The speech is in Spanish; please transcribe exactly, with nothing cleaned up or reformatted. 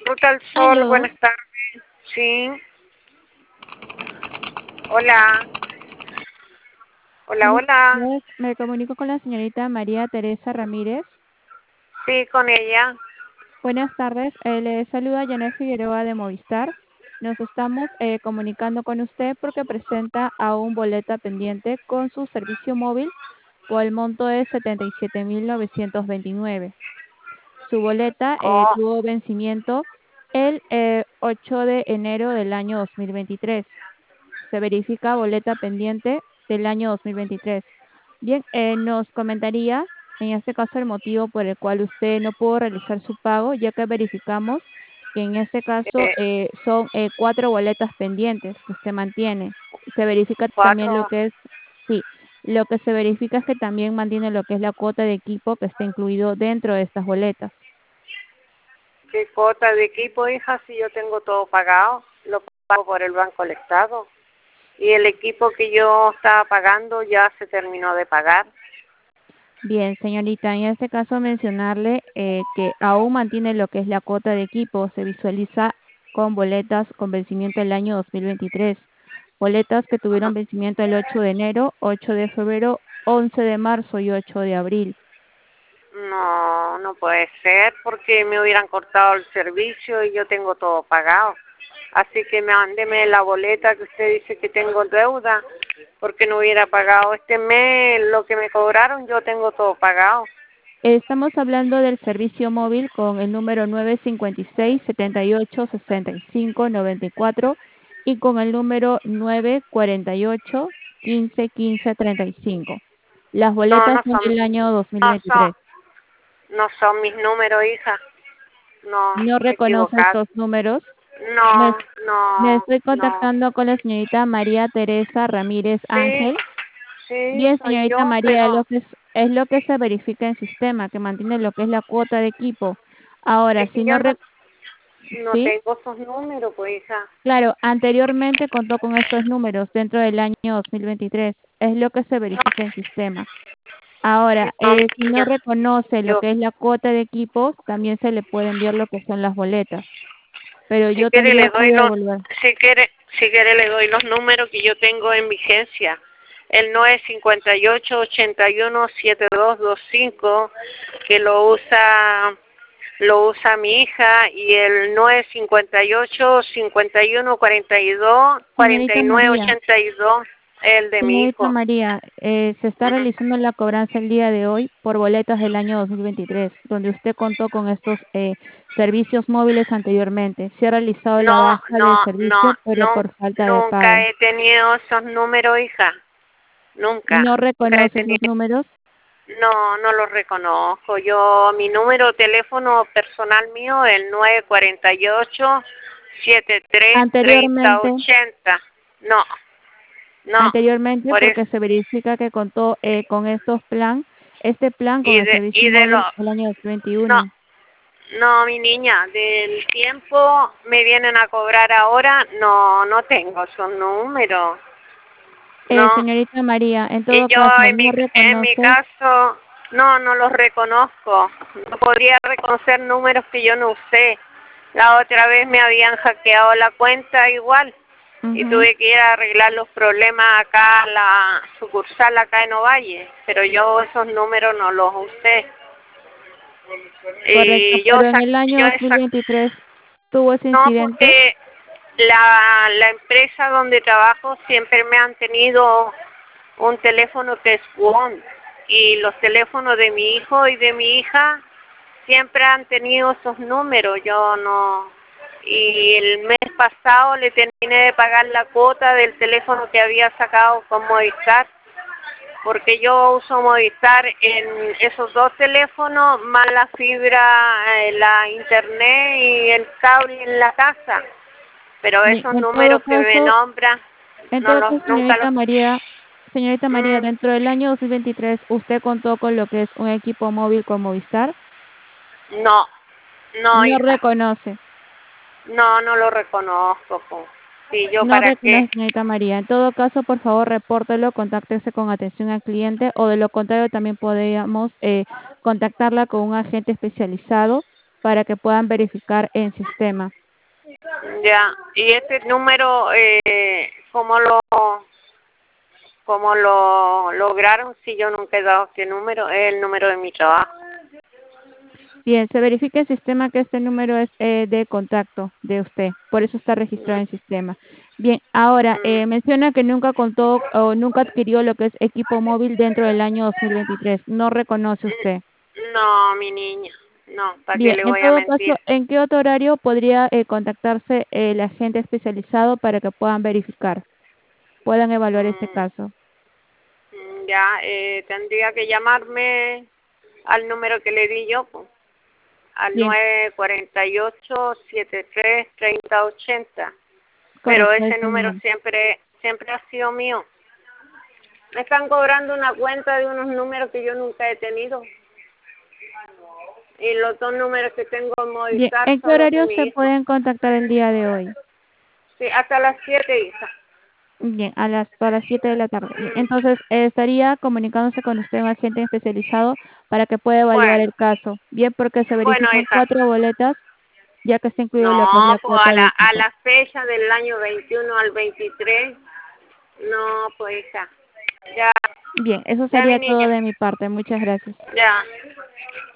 Ruta al Sol, Aló, buenas tardes. Sí. Hola. Hola, buenas hola. tardes. Me comunico con la señorita María Teresa Ramírez. Sí, con ella. Buenas tardes. Eh, le saluda Janet Figueroa de Movistar. Nos estamos eh, comunicando con usted porque presenta aún boleta pendiente con su servicio móvil por el monto de setenta y siete mil novecientos veintinueve. Su boleta eh, Oh, tuvo vencimiento el eh, ocho de enero del año dos mil veintitrés. Se verifica boleta pendiente del año dos mil veintitrés. Bien, eh, nos comentaría en este caso el motivo por el cual usted no pudo realizar su pago, ya que verificamos que en este caso eh, eh, son eh, cuatro boletas pendientes que usted mantiene. Se verifica también lo cuatro. que es, sí, lo que se verifica es que también mantiene lo que es la cuota de equipo que está incluido dentro de estas boletas. ¿Qué cuota de equipo, hija? Si yo tengo todo pagado, lo pago por el Banco del Estado. Y el equipo que yo estaba pagando ya se terminó de pagar. Bien, señorita, en este caso mencionarle eh, que aún mantiene lo que es la cuota de equipo, se visualiza con boletas con vencimiento el año dos mil veintitrés, boletas que tuvieron vencimiento el ocho de enero, ocho de febrero, once de marzo y ocho de abril. No, no puede ser porque me hubieran cortado el servicio y yo tengo todo pagado. Así que mándeme la boleta que usted dice que tengo deuda, porque no hubiera pagado este mes lo que me cobraron, yo tengo todo pagado. Estamos hablando del servicio móvil con el número nueve cinco seis, setenta y ocho, sesenta y cinco, noventa y cuatro y con el número nueve cuarenta y ocho, quince, quince, treinta y cinco. Las No, boletas no son son, del año dos mil no son, veintitrés. no son mis números, hija. No, No reconoce equivocado. estos números. Me, No, me no, estoy no. contactando con la señorita María Teresa Ramírez Sí, Ángel. sí, Bien, soy señorita yo, María, pero lo que es, es lo que se verifica en sistema, que mantiene lo que es la cuota de equipo. Ahora, es si que no, yo re- no, no sí, tengo esos números, pues, hija. claro, anteriormente contó con estos números dentro del año dos mil veintitrés. Es lo que se No, verifica en sistema. Ahora, no, mi eh, si no niña. reconoce lo Yo, que es la cuota de equipos, también se le puede enviar lo que son las boletas. Pero si yo quiere tendría le que doy los, devolver. si quiere, si quiere le doy los números que yo tengo en vigencia. El nueve cinco ocho, ochenta y uno, setenta y dos veinticinco, que lo usa, lo usa mi hija, y el nueve cinco ocho, cincuenta y uno, cuarenta y dos, cuarenta Señorita y nueve, María, ochenta y dos, el de mi señorita hijo. María, eh, se está Ujú. realizando la cobranza el día de hoy por boletas del año dos mil veintitrés, donde usted contó con estos eh, servicios móviles anteriormente. Se ha realizado la No, baja del no, servicio, no, pero no, por falta de nunca pago. he tenido esos números, hija. Nunca, ¿No nunca he reconoce esos tenido. números? No, no los reconozco. Yo, mi número de teléfono personal mío es el nueve cuatro ocho, setenta y tres, treinta, Anteriormente, ochenta. No, no, anteriormente, por eso. porque se verifica que contó eh, con estos plan, este plan con Y el de, servicio y de lo, móvil el año dos mil no, veintiuno. no, mi niña, del tiempo me vienen a cobrar ahora, no, no tengo esos números. Eh, No. señorita María, en Y todo yo caso, en mi, no en mi reconoce. caso, no, no los reconozco. No podría reconocer números que yo no usé. La otra vez me habían hackeado la cuenta igual y Ujú. tuve que ir a arreglar los problemas acá a la sucursal acá en Ovalle, pero yo esos números no los usé. Correcto, Y yo pero en sa- el año yo dos mil esa veintitrés tuvo ese no, incidente. porque la, la empresa donde trabajo siempre me han tenido un teléfono que es WOM, y los teléfonos de mi hijo y de mi hija siempre han tenido esos números. Yo no, y el mes pasado le terminé de pagar la cuota del teléfono que había sacado con Movistar, porque yo uso Movistar en esos dos teléfonos, más la fibra, eh, la internet y el cable en la casa, pero Bien, esos en todo números que me caso, nombran, en no todo los, caso, nunca señorita los... María, señorita María, Mm, dentro del año dos mil veintitrés, ¿usted contó con lo que es un equipo móvil con Movistar? no, no, No hija, reconoce. no, no lo reconozco, po. Sí, yo No para qué. reconoce, señorita María. En todo caso, por favor, repórtelo, contáctese con atención al cliente o de lo contrario también podríamos eh, contactarla con un agente especializado para que puedan verificar en sistema. Ya, y ese número, eh, ¿cómo lo, cómo lo lograron? Si yo nunca he dado este número, es el número de mi trabajo. Bien, se verifica en sistema que este número es eh, de contacto de usted, por eso está registrado en sistema. Bien, ahora, eh, Mm, menciona que nunca contó o nunca adquirió lo que es equipo móvil dentro del año dos mil veintitrés. No reconoce usted. No, mi niña, no, ¿para qué Bien, le en voy a todo caso, mentir? ¿en qué otro horario podría eh, contactarse el agente especializado para que puedan verificar, puedan evaluar este Mm, caso? mm, ya, eh, tendría que llamarme al número que le di yo, pues, al Bien, nueve cuatro ocho, siete tres, tres cero ocho cero. Pero correcto, ese ese número número. siempre, siempre ha sido mío. Me están cobrando una cuenta de unos números que yo nunca he tenido. Y los dos números que tengo en Bien, Movistar ¿en qué son los de horario mi se hijo. pueden contactar el día de hoy? Sí, hasta las siete, hija. Bien, a las, a las siete de la tarde. Bien, entonces eh, estaría comunicándose con usted un agente especializado para que pueda evaluar Bueno, el caso. Bien, porque se bueno, verifican hija. cuatro boletas, ya que está incluido lo que es No, la pues a cuota de la, a equipo. la fecha del año veintiuno al veintitrés, no, pues hija. Ya, Bien, eso ya mi sería todo niña, de mi parte. Muchas gracias. ya.